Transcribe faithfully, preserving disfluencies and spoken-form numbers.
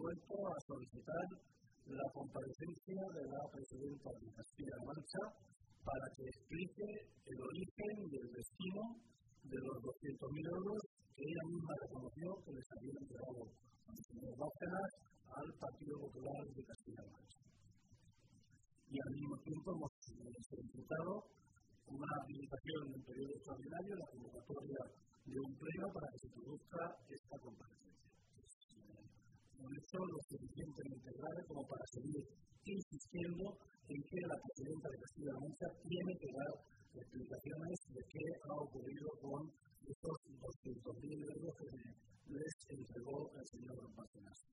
vuelto a solicitar la comparecencia de la presidenta de Castilla-La Mancha para que explique el origen y el destino de los doscientos mil euros que ella misma reconoció que les habían entregado al señor Bárcenas al Partido Popular de Castilla-La Mancha. Y al mismo tiempo hemos solicitado una habilitación en periodo extraordinario, la convocatoria de un pleno para que se produzca esta comparecencia. Un hecho lo suficientemente grave como para seguir insistiendo en que la presidenta de Castilla-La Mancha tiene que dar explicaciones de qué ha ocurrido con estos